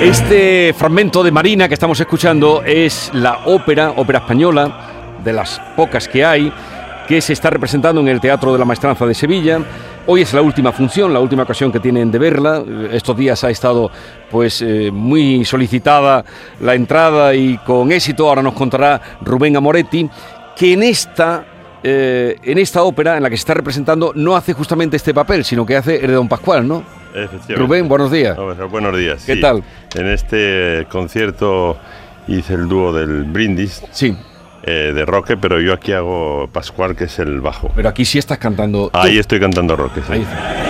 Este fragmento de Marina que estamos escuchando es la ópera española, de las pocas que hay, que se está representando en el Teatro de la Maestranza de Sevilla. Hoy es la última función, la última ocasión que tienen de verla. Estos días ha estado muy solicitada la entrada y con éxito. Ahora nos contará Rubén Amoretti que en esta ópera en la que se está representando no hace justamente este papel, sino que hace el de Don Pascual, ¿no? Efectivamente. Rubén, buenos días. Buenos días. ¿Qué tal? En este concierto hice el dúo del Brindis. Sí. De Roque, pero yo aquí hago Pascual, que es el bajo. Pero aquí sí estás cantando. Ahí estoy cantando Roque, sí. Ahí.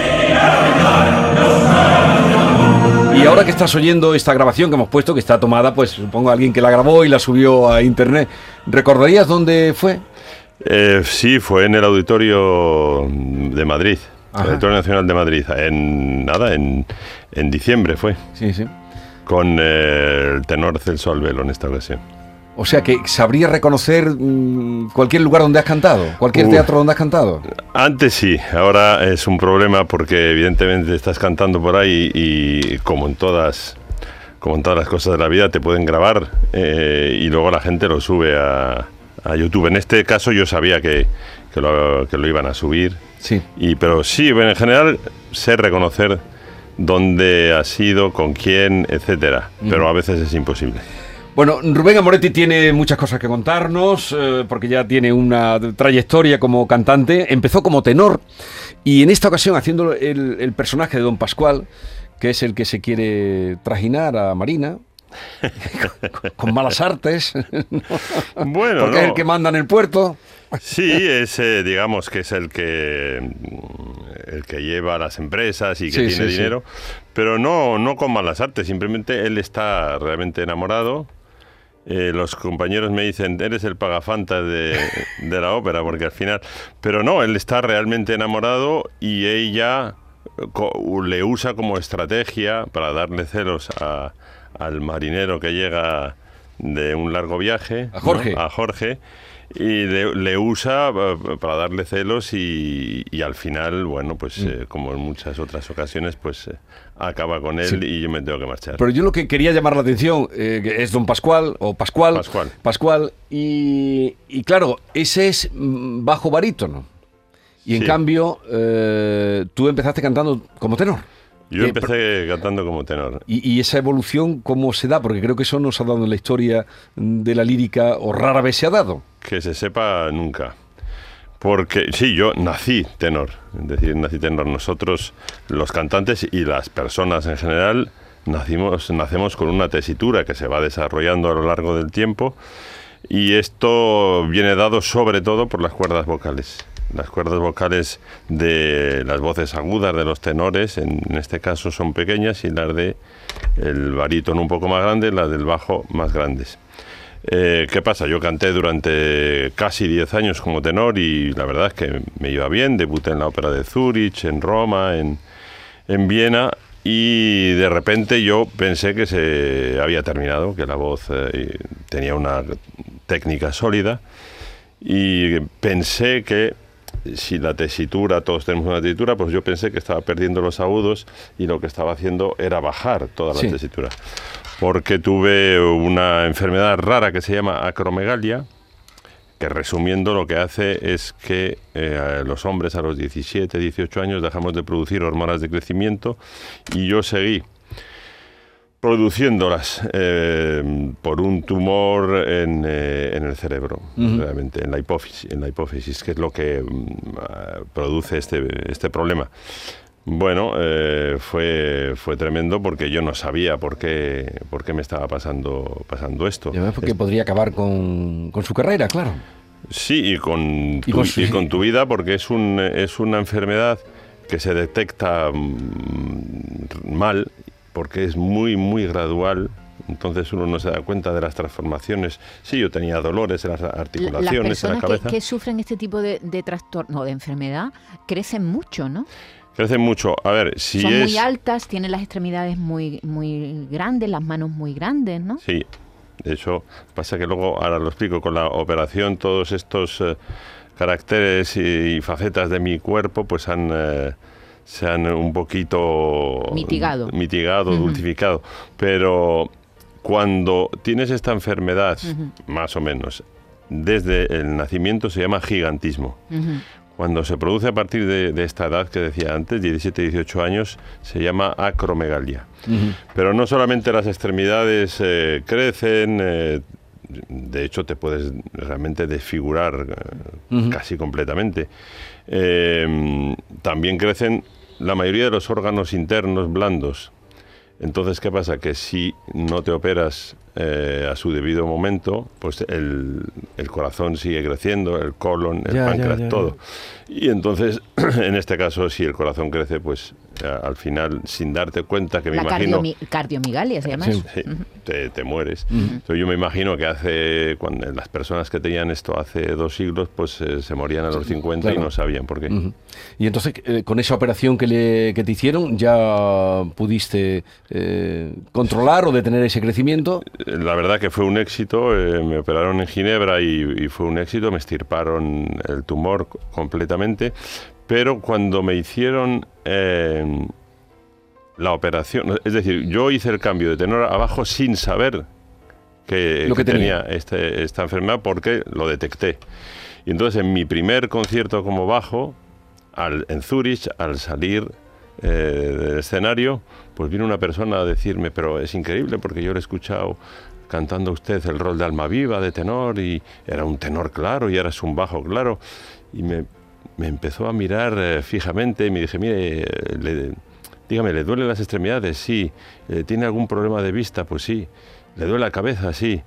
Y ahora que estás oyendo esta grabación que hemos puesto, que está tomada, pues supongo alguien que la grabó y la subió a internet, ¿recordarías dónde fue? Sí, fue en el Auditorio de Madrid. Ajá. El Auditorio Nacional de Madrid. En diciembre fue. Sí, sí. Con el tenor Celso Albelo en esta ocasión. O sea que sabría reconocer cualquier lugar donde has cantado, cualquier teatro donde has cantado. Antes sí, ahora es un problema porque evidentemente estás cantando por ahí y como en todas las cosas de la vida te pueden grabar y luego la gente lo sube a YouTube. En este caso yo sabía que lo iban a subir. Sí. Pero sí, en general sé reconocer dónde ha sido, con quién, etcétera. Pero a veces es imposible. Bueno, Rubén Amoretti tiene muchas cosas que contarnos, porque ya tiene una trayectoria como cantante. Empezó como tenor y en esta ocasión haciendo el personaje de Don Pascual, que es el que se quiere trajinar a Marina, con malas artes, ¿no? Bueno, porque es el que manda en el puerto. Sí, digamos que es el que lleva las empresas y que tiene dinero, pero no con malas artes, simplemente él está realmente enamorado. Los compañeros me dicen, eres el pagafantas de la ópera, porque al final... Pero no, él está realmente enamorado y ella le usa como estrategia para darle celos al marinero que llega de un largo viaje, a Jorge, ¿no? A Jorge, y le usa para darle celos y al final, bueno, pues como en muchas otras ocasiones, pues acaba con él y yo me tengo que marchar. Pero yo lo que quería llamar la atención es Don Pascual, o Pascual, y claro, ese es bajo barítono. Y en cambio, tú empezaste cantando como tenor. Yo empecé cantando como tenor. ¿Y esa evolución cómo se da? Porque creo que eso no se ha dado en la historia de la lírica, o rara vez se ha dado. Que se sepa nunca. Porque sí, yo nací tenor. Es decir, nací tenor. Nosotros, los cantantes y las personas en general, nacemos con una tesitura que se va desarrollando a lo largo del tiempo. Y esto viene dado sobre todo por las cuerdas vocales. Las cuerdas vocales de las voces agudas de los tenores, en este caso, son pequeñas, y las de el barítono un poco más grandes, las del bajo más grandes. ¿Qué pasa? Yo canté durante casi 10 años como tenor y la verdad es que me iba bien. Debuté en la ópera de Zúrich, en Roma, en Viena, y de repente yo pensé que se había terminado, que la voz tenía una técnica sólida, y pensé que si la tesitura, todos tenemos una tesitura, pues yo pensé que estaba perdiendo los agudos y lo que estaba haciendo era bajar toda la tesitura. Porque tuve una enfermedad rara que se llama acromegalia, que resumiendo lo que hace es que los hombres a los 17, 18 años dejamos de producir hormonas de crecimiento y yo seguí produciéndolas por un tumor en el cerebro, realmente, en la hipófisis, que es lo que produce este problema. Bueno, fue tremendo porque yo no sabía por qué me estaba pasando esto. Ya ves, porque podría acabar con su carrera, claro. Sí, y con tu vida, porque es una enfermedad que se detecta mal, porque es muy, muy gradual. Entonces uno no se da cuenta de las transformaciones. Sí, yo tenía dolores en las articulaciones, en la cabeza. Las personas que sufren este tipo de trastorno, de enfermedad, crecen mucho, ¿no? Crecen mucho. A ver, si son muy altas, tienen las extremidades muy, muy grandes, las manos muy grandes, ¿no? Sí. De hecho, pasa que luego, ahora lo explico, con la operación, todos estos caracteres y facetas de mi cuerpo pues se han un poquito mitigado, dulcificado, pero cuando tienes esta enfermedad, más o menos, desde el nacimiento se llama gigantismo. Cuando se produce a partir de esta edad que decía antes, 17, 18 años, se llama acromegalia. Pero no solamente las extremidades crecen, de hecho te puedes realmente desfigurar casi completamente. También crecen la mayoría de los órganos internos blandos. Entonces, ¿qué pasa? Que si no te operas a su debido momento, pues el corazón sigue creciendo, el colon, el páncreas, todo. Y entonces, en este caso, si el corazón crece, pues al final, sin darte cuenta, que me imagino... Cardiomigalia se llama eso. Sí, te mueres. Entonces, yo me imagino que cuando las personas que tenían esto hace 2 siglos, pues se morían a los 50 y no sabían por qué. Y entonces, con esa operación que te hicieron, ¿ya pudiste controlar o detener ese crecimiento? La verdad que fue un éxito. Me operaron en Ginebra y fue un éxito. Me extirparon el tumor completamente. Pero cuando me hicieron la operación, es decir, yo hice el cambio de tenor a bajo sin saber que tenía esta enfermedad, porque lo detecté. Y entonces en mi primer concierto como bajo, en Zúrich, al salir del escenario, pues vino una persona a decirme, pero es increíble porque yo le he escuchado cantando a usted el rol de alma viva, de tenor, y era un tenor claro y ahora es un bajo claro. Y me empezó a mirar fijamente y me dije, mire, dígame, ¿le duelen las extremidades? Sí. ¿Tiene algún problema de vista? Pues sí. ¿Le duele la cabeza? Sí.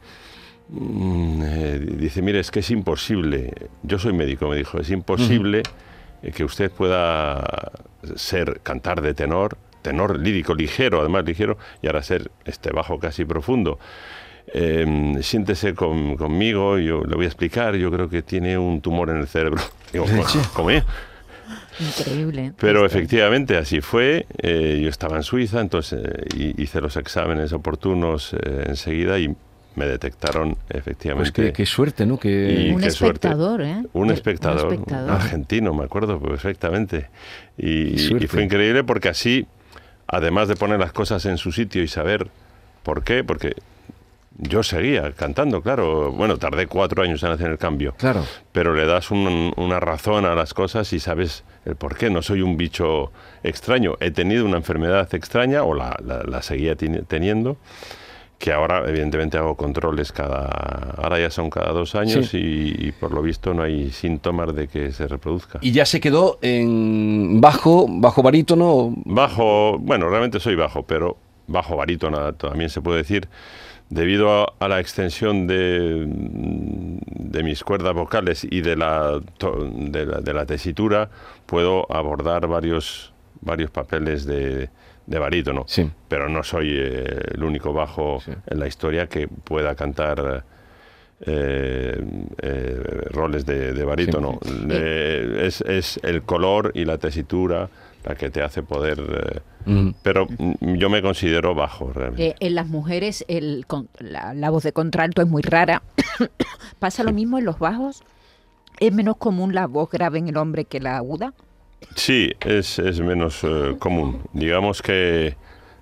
Dice, mire, es que es imposible. Yo soy médico, me dijo, es imposible que usted pueda cantar de tenor lírico ligero, además ligero, y ahora ser bajo casi profundo. Siéntese conmigo, yo le voy a explicar, yo creo que tiene un tumor en el cerebro. Digo, ¿cómo es? Increíble. Pero efectivamente así fue. Yo estaba en Suiza, entonces hice los exámenes oportunos enseguida y me detectaron efectivamente. Pues qué suerte, ¿no? Un espectador, ¿eh? Un espectador argentino, me acuerdo perfectamente. Y fue increíble porque así, además de poner las cosas en su sitio y saber por qué, porque yo seguía cantando, claro. Bueno, tardé 4 años en hacer el cambio. Claro. Pero le das una razón a las cosas y sabes el por qué. No soy un bicho extraño. He tenido una enfermedad extraña, o la seguía teniendo, que ahora evidentemente hago controles ahora ya son cada 2 años, sí. y por lo visto no hay síntomas de que se reproduzca. ¿Y ya se quedó en bajo barítono? Bajo, bueno, realmente soy bajo, pero bajo barítono también se puede decir. Debido a la extensión de mis cuerdas vocales y de la tesitura, puedo abordar varios papeles de barítono. Sí. Pero no soy el único bajo en la historia que pueda cantar roles de barítono. Sí. Es el color y la tesitura la que te hace poder... pero yo me considero bajo, realmente. En las mujeres la voz de contralto es muy rara. ¿Pasa lo mismo en los bajos? ¿Es menos común la voz grave en el hombre que la aguda? Sí, es menos común. Digamos que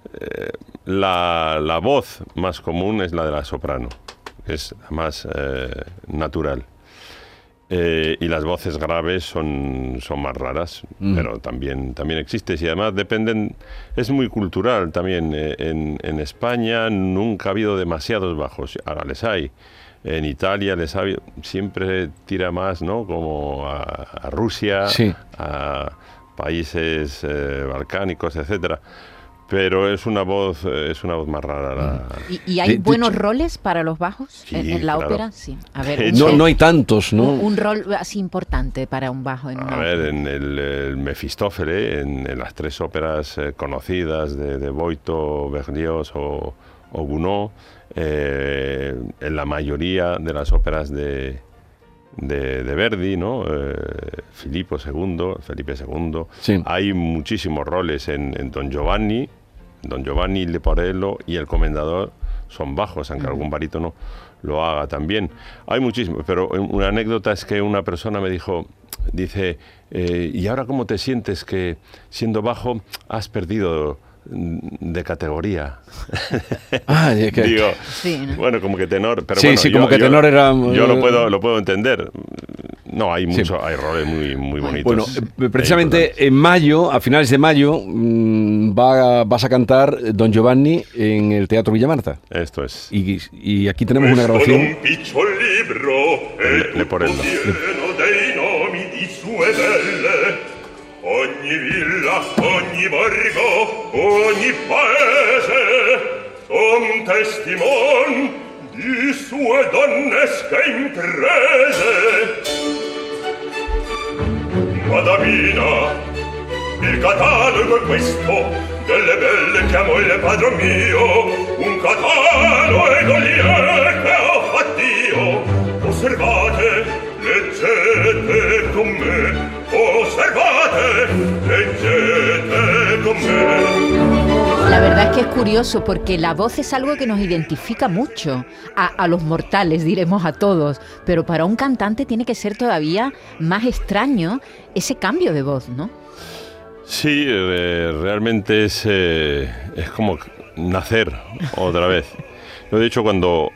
la voz más común es la de la soprano, que es la más natural. Y las voces graves son más raras, pero también existen. Y además es muy cultural también. En España nunca ha habido demasiados bajos, ahora les hay. En Italia siempre tira más, ¿no? Como a Rusia, sí. A países balcánicos, etcétera. Pero es una voz más rara. ¿Y hay buenos roles para los bajos sí, en la claro. ópera? Sí. A ver, no hay tantos, ¿no? Un rol así importante para un bajo en una ópera. En el Mefistófeles, en las 3 óperas conocidas de Boito, Berlioz o Gounod, en la mayoría de las óperas de Verdi, ¿no? Felipe II, sí. Hay muchísimos roles en Don Giovanni, Leporello y El Comendador. son bajos, aunque algún barítono lo haga también. Hay muchísimo, pero una anécdota es que una persona me dice, ¿y ahora cómo te sientes que siendo bajo has perdido de categoría? Digo, sí, ¿no? bueno, como que tenor, pero sí, bueno, sí, como que tenor era... Yo lo puedo entender. No, hay hay roles muy bonitos. Bueno, precisamente en mayo, a finales de mayo, vas a cantar Don Giovanni en el Teatro Villa Marta. Esto es. Y aquí tenemos una grabación. Leporello. Ogni villa, ogni borgo, ogni paese son testimon di sue donnesche imprese. Madamina, il catalogo è questo, delle belle che amo il padron mio, un catalogo che ho fatto io. Osservate, leggete con me, observate, leggete con me. La verdad es que es curioso porque la voz es algo que nos identifica mucho a los mortales, diremos a todos, pero para un cantante tiene que ser todavía más extraño ese cambio de voz, ¿no? Sí, realmente es como nacer otra vez. Yo de hecho cuando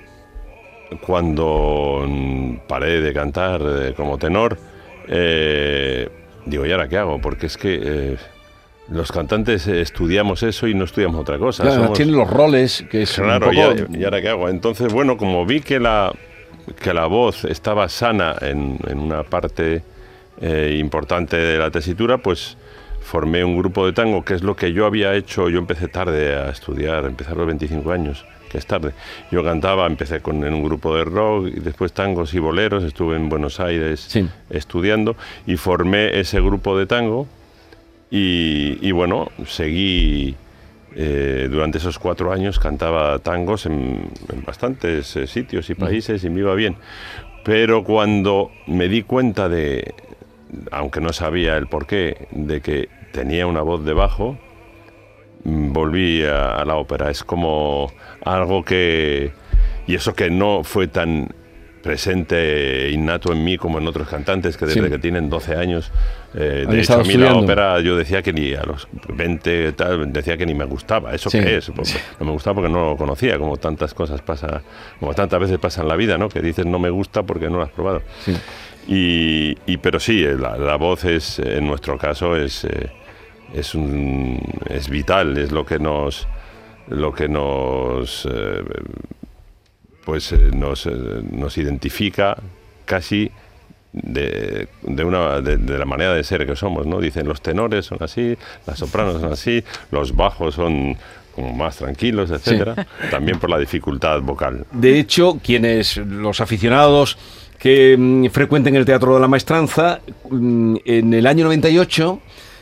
paré de cantar como tenor, digo, ¿y ahora qué hago? Porque es que los cantantes estudiamos eso y no estudiamos otra cosa. Claro, tienen los roles, que es claro, un poco... ¿y ahora qué hago? Entonces, bueno, como vi que la voz estaba sana en una parte importante de la tesitura, pues formé un grupo de tango, que es lo que yo había hecho. Yo empecé tarde a estudiar, empecé a los 25 años, que es tarde. Yo cantaba, empecé en un grupo de rock, y después tangos y boleros, estuve en Buenos Aires estudiando, y formé ese grupo de tango, y bueno, seguí durante esos 4 años, cantaba tangos en bastantes sitios y países, y me iba bien. Pero cuando me di cuenta aunque no sabía el porqué, de que tenía una voz de bajo, volví a la ópera. Es como algo que... Y eso que no fue tan presente, innato en mí como en otros cantantes, que desde que tienen 12 años, de hecho a mí la ópera, yo decía que ni a los 20 tal, decía que ni me gustaba. ¿Eso qué es? No me gustaba porque no lo conocía, como tantas cosas pasa, como tantas veces pasa en la vida, ¿no? Que dices no me gusta porque no lo has probado. Sí. Pero sí, la voz en nuestro caso es vital, es lo que nos identifica casi de la manera de ser que somos, ¿no? Dicen los tenores son así, las sopranos son así, los bajos son como más tranquilos, etcétera, también por la dificultad vocal. De hecho, los aficionados que frecuenten el Teatro de la Maestranza, en el año 98...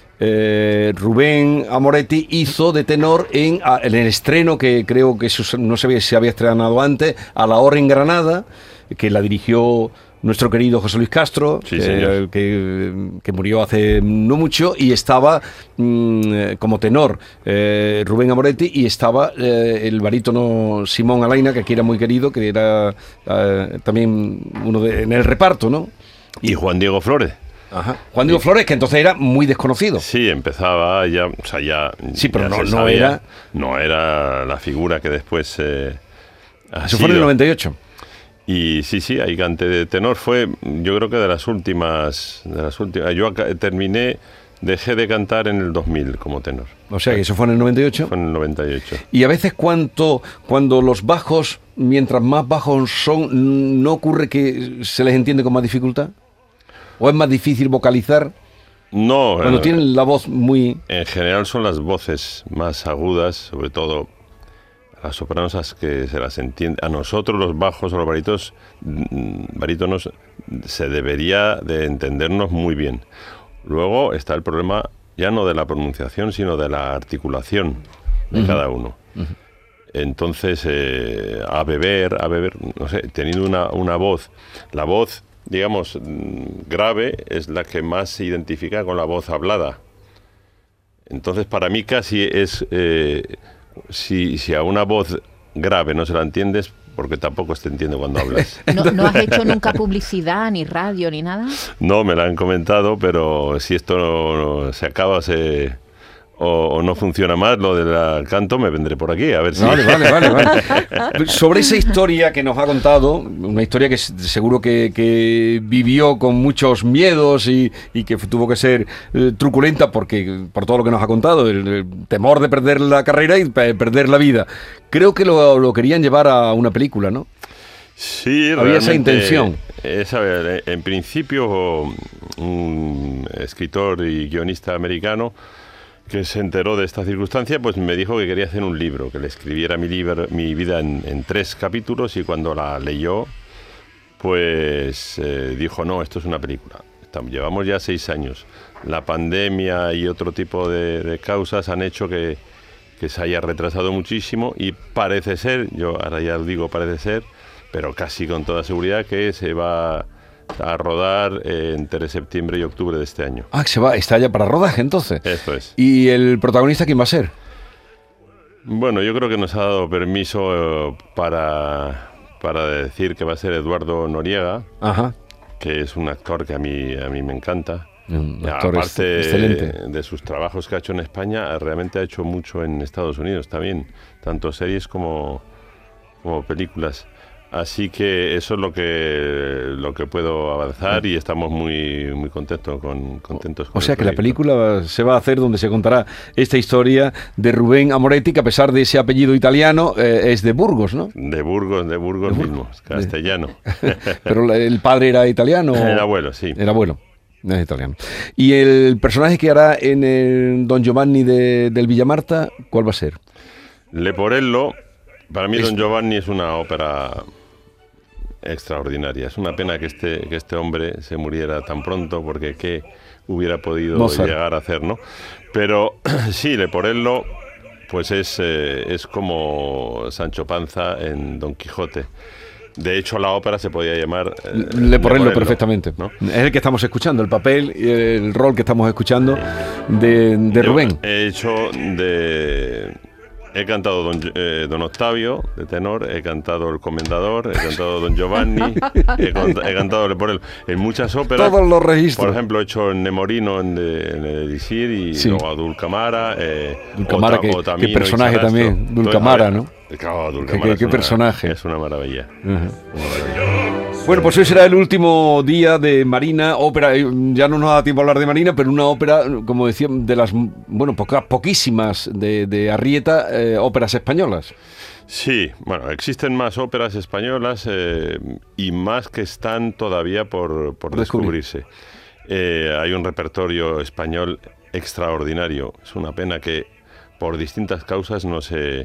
Rubén Amoretti hizo de tenor en el estreno, que creo que no sabía si se había estrenado antes, A la hora en Granada, que la dirigió nuestro querido José Luis Castro, que murió hace no mucho, y estaba como tenor Rubén Amoretti, y estaba el barítono Simón Alaina, que aquí era muy querido, que era también en el reparto, ¿no? Y Juan Diego Flores. Ajá. Juan Diego Flores, que entonces era muy desconocido. Sí, empezaba ya, o sea, ya... Sí, pero ya no era la figura que después Eso fue en el 98. Y sí, ahí canté de tenor. Fue, yo creo que de las últimas. Yo dejé de cantar en el 2000 como tenor. O sea, que eso fue en el 98. Fue en el 98. Y a veces cuando los bajos, mientras más bajos son, ¿no ocurre que se les entiende con más dificultad? ¿O es más difícil vocalizar? No. Cuando tienen la voz muy... En general son las voces más agudas, sobre todo a las sopranos, que se las entiende. A nosotros los bajos o los barítonos se debería de entendernos muy bien. Luego está el problema ya no de la pronunciación, sino de la articulación de cada uno. Entonces, a beber, no sé, teniendo una voz, la voz, digamos, grave es la que más se identifica con la voz hablada. Entonces, para mí casi es, si a una voz grave, no se la entiendes porque tampoco se te entiende cuando hablas. ¿No has hecho nunca publicidad, ni radio, ni nada? No, me la han comentado, pero si esto no se acaba, o no funciona más lo del canto, me vendré por aquí, a ver si... Vale. Sobre esa historia que nos ha contado, una historia que seguro que vivió con muchos miedos y que tuvo que ser truculenta por todo lo que nos ha contado, el temor de perder la carrera y perder la vida. Creo que lo querían llevar a una película, ¿no? Sí, había esa intención. En principio, un escritor y guionista americano que se enteró de esta circunstancia, pues me dijo que quería hacer un libro, que le escribiera mi vida en 3 capítulos, y cuando la leyó, pues dijo, no, esto es una película. Llevamos ya 6 años. La pandemia y otro tipo de causas han hecho que se haya retrasado muchísimo, y parece ser, yo ahora ya digo parece ser, pero casi con toda seguridad, que se va a rodar entre septiembre y octubre de este año. Ah, está ya para rodaje entonces. Eso es. ¿Y el protagonista quién va a ser? Bueno, yo creo que nos ha dado permiso para decir que va a ser Eduardo Noriega, Ajá. que es un actor que a mí me encanta. Un actor aparte excelente. De sus trabajos que ha hecho en España, realmente ha hecho mucho en Estados Unidos también, tanto series como películas. Así que eso es lo que puedo avanzar, y estamos muy contentos con O sea que la el proyecto. película se va a hacer donde se contará esta historia de Rubén Amoretti, que a pesar de ese apellido italiano es de Burgos, ¿no? De Burgos mismo, castellano. Pero el padre era italiano. El abuelo, sí. El abuelo. No es italiano. ¿Y el personaje que hará en el Don Giovanni del Villamarta, cuál va a ser? Leporello. Para mí Don Giovanni es una ópera extraordinaria. Es una pena que este hombre se muriera tan pronto, porque qué hubiera podido Mozart llegar a hacer, ¿no? Pero sí, Leporello pues es como Sancho Panza en Don Quijote. De hecho, la ópera se podía llamar Leporello perfectamente, ¿no? Es el que estamos escuchando, el papel y el rol que estamos escuchando de Rubén. He cantado Don Octavio, de tenor, he cantado El Comendador, he cantado Don Giovanni, he cantado Leporello. En muchas óperas, todos los registros. Por ejemplo, he hecho Nemorino en el Elixir, y sí. Luego a Dulcamara. Dulcamara, qué personaje también, Dulcamara, ¿no? Claro, Dulcamara qué personaje. Es una maravilla. Bueno, pues hoy será el último día de Marina, ópera. Ya no nos da tiempo a hablar de Marina, pero una ópera, como decía, de las poquísimas de Arrieta, óperas españolas. Sí, bueno, existen más óperas españolas y más que están todavía por descubrirse. Hay un repertorio español extraordinario. Es una pena que por distintas causas no se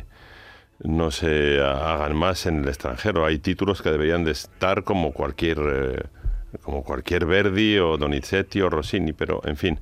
hagan más en el extranjero. Hay títulos que deberían de estar como cualquier Verdi o Donizetti o Rossini, pero en fin.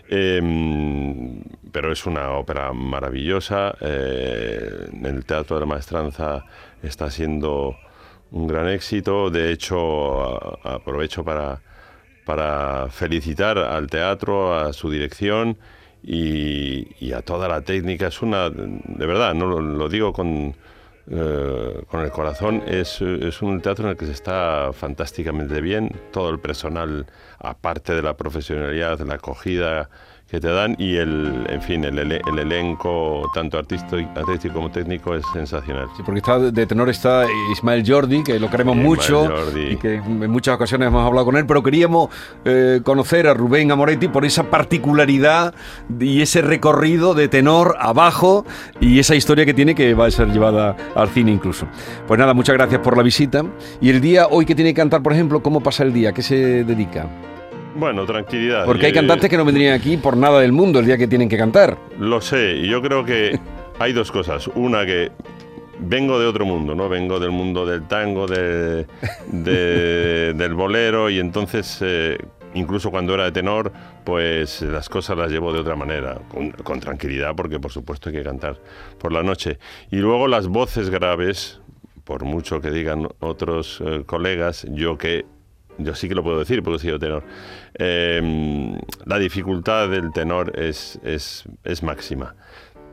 Pero es una ópera maravillosa. En el Teatro de la Maestranza está siendo un gran éxito. De hecho, aprovecho para felicitar al teatro, a su dirección y a toda la técnica. Es de verdad, no lo digo con el corazón, es un teatro en el que se está fantásticamente bien. Todo el personal, aparte de la profesionalidad, de la acogida que te dan, y el elenco, tanto artístico como técnico, es sensacional. Sí, porque de tenor está Ismael Jordi, que lo queremos mucho, y que en muchas ocasiones hemos hablado con él, pero queríamos conocer a Rubén Amoretti por esa particularidad y ese recorrido de tenor abajo, y esa historia que tiene, que va a ser llevada al cine incluso. Pues nada, muchas gracias por la visita. Y el día hoy que tiene que cantar, por ejemplo, ¿cómo pasa el día? ¿Qué se dedica? Bueno, tranquilidad. Porque hay cantantes que no vendrían aquí por nada del mundo el día que tienen que cantar. Lo sé, y yo creo que hay dos cosas. Una, que vengo de otro mundo, ¿no? Vengo del mundo del tango, del bolero, y entonces, incluso cuando era de tenor, pues las cosas las llevo de otra manera, con tranquilidad, porque por supuesto hay que cantar por la noche. Y luego las voces graves, por mucho que digan otros colegas, yo sí que lo puedo decir porque he sido tenor. La dificultad del tenor es máxima.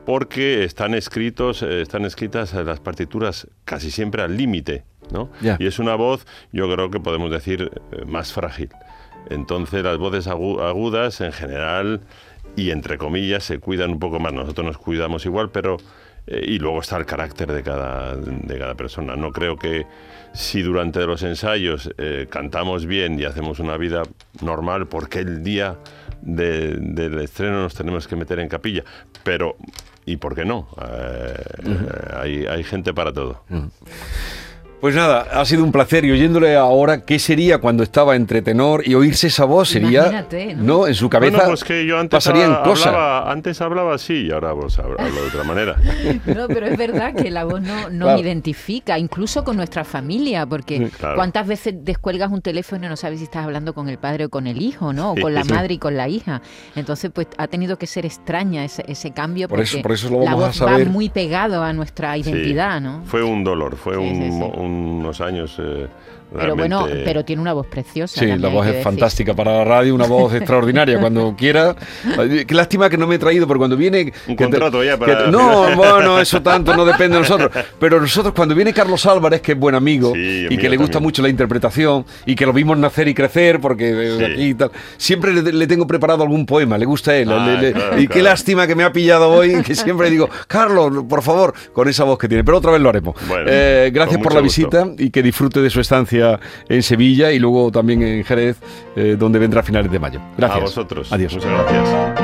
porque están escritas las partituras casi siempre al límite, ¿no? Ya. Y es una voz, yo creo que podemos decir, más frágil. Entonces las voces agudas en general y entre comillas se cuidan un poco más. Nosotros nos cuidamos igual, pero y luego está el carácter de cada persona. No creo que si durante los ensayos cantamos bien y hacemos una vida normal, porque el día del estreno nos tenemos que meter en capilla, pero ¿y por qué no? Hay gente para todo. Pues nada, ha sido un placer, y oyéndole ahora, ¿qué sería cuando estaba entre tenor y oírse esa voz? Sería, imagínate, ¿no? En su cabeza bueno, pues que yo antes pasarían cosas. Antes hablaba así y ahora pues hablo de otra manera. No, pero es verdad que la voz nos Claro. identifica, incluso con nuestra familia, porque Claro. ¿cuántas veces descuelgas un teléfono y no sabes si estás hablando con el padre o con el hijo, ¿no? O con la madre y con la hija. Entonces, pues ha tenido que ser extraña ese cambio, Por porque eso lo la vamos a voz saber. va muy pegado a nuestra identidad, Sí, ¿no? Fue un dolor, fue Sí. unos años Pero bueno, realmente... pero tiene una voz preciosa. Sí, también la hay voz que es decir. fantástica para la radio, una voz extraordinaria cuando quiera. Qué lástima que no me he traído, porque cuando viene... Un contrato ya para... No, bueno, eso tanto no depende de nosotros. Pero nosotros, cuando viene Carlos Álvarez, que es buen amigo, Sí, y que le gusta también. mucho la interpretación, y que lo vimos nacer y crecer, porque Sí. aquí y tal, siempre le tengo preparado algún poema, le gusta a él. Claro, y qué lástima que me ha pillado hoy, que siempre digo, Carlos, por favor, con esa voz que tiene. Pero otra vez lo haremos. Bueno, Gracias con por la mucho gusto. visita, y que disfrute de su estancia en Sevilla y luego también en Jerez, donde vendrá a finales de mayo. Gracias. A vosotros. Adiós. Muchas gracias.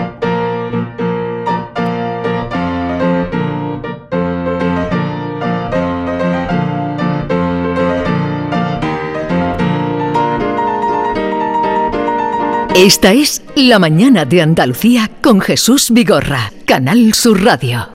Esta es La Mañana de Andalucía con Jesús Vigorra, Canal Sur Radio.